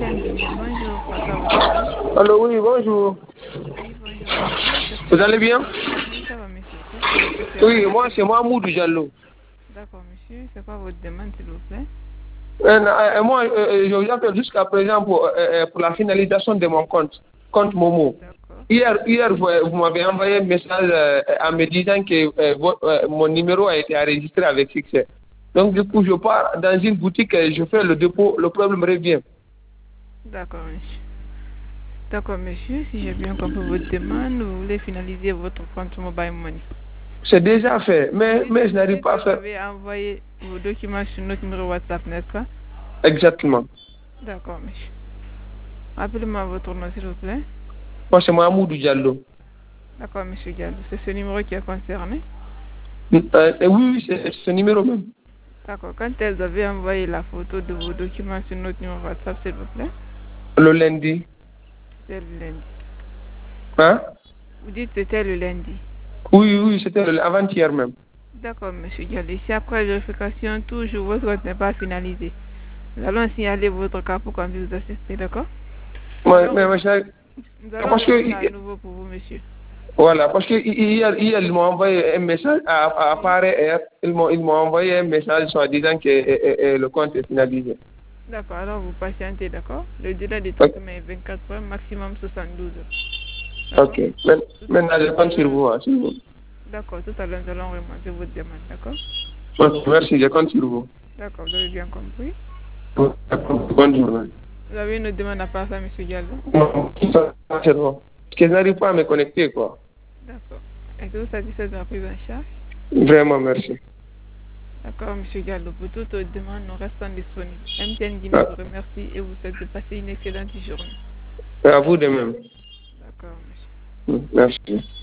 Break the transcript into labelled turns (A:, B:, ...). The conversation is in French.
A: MTN Guinée. Bonjour, à quoi votre demande?
B: Allô, oui, bonjour.
A: Oui, bonjour, monsieur.
B: Vous allez bien?
A: Oui, ça va, monsieur. Qu'est-ce que je peux faire?
B: Oui, moi, c'est Mahmoud Diallo.
A: D'accord, monsieur. C'est quoi votre demande, s'il vous plaît?
B: Moi, je vous appelle jusqu'à présent pour la finalisation de mon compte Momo.
A: D'accord.
B: Hier vous m'avez envoyé un message en me disant que mon numéro a été enregistré avec succès. Donc, du coup, je pars dans une boutique et je fais le dépôt, le problème revient.
A: D'accord, monsieur. D'accord, monsieur. Si j'ai bien compris votre demande, vous voulez finaliser votre compte Mobile Money.
B: C'est déjà fait, mais je n'arrive pas à
A: Vous
B: faire.
A: avez envoyé vos documents sur notre numéro WhatsApp, n'est-ce pas?
B: Exactement.
A: D'accord, monsieur. Appelez-moi votre nom, s'il vous plaît.
B: Moi, c'est Mahmoud Diallo.
A: D'accord, monsieur Diallo. C'est ce numéro qui est concerné.
B: Oui, c'est ce numéro même.
A: D'accord. Quand vous avez envoyé la photo de vos documents sur notre numéro WhatsApp, s'il vous plaît?
B: Le lundi.
A: C'était le lundi.
B: Hein?
A: Vous dites que c'était le lundi.
B: Oui, c'était avant-hier même.
A: D'accord, monsieur Diallo. Si après vérification, toujours votre compte n'est pas finalisé, nous allons signaler votre cas pour qu'on puisse vous assister, d'accord? Nous allons
B: parce que
A: revenir à nouveau pour vous, monsieur.
B: voilà, parce que hier ils m'ont envoyé un message à pareille heure, ils m'ont envoyé un message soit disant que le compte est finalisé.
A: D'accord, alors vous patientez, d'accord? Le délai de traitement est 24 heures, maximum 72 heures.
B: Ok, maintenant je compte sur vous.
A: D'accord, tout à l'heure nous allons remonter votre demande, d'accord?
B: Ok, merci, je compte sur vous.
A: D'accord, vous avez bien compris.
B: Bonne journée.
A: Vous avez une autre demande à part ça, monsieur Diallo?
B: Non, c'est bon. Parce que je n'arrive pas à me connecter, quoi.
A: D'accord. Êtes-vous satisfait de la prise en charge?
B: Vraiment, merci.
A: D'accord, monsieur Diallo. Pour toute autre demande, nous restons disponibles. MTN Guinée vous remercie et vous souhaite de passer une excellente journée.
B: À vous de même.
A: D'accord, monsieur.
B: Merci.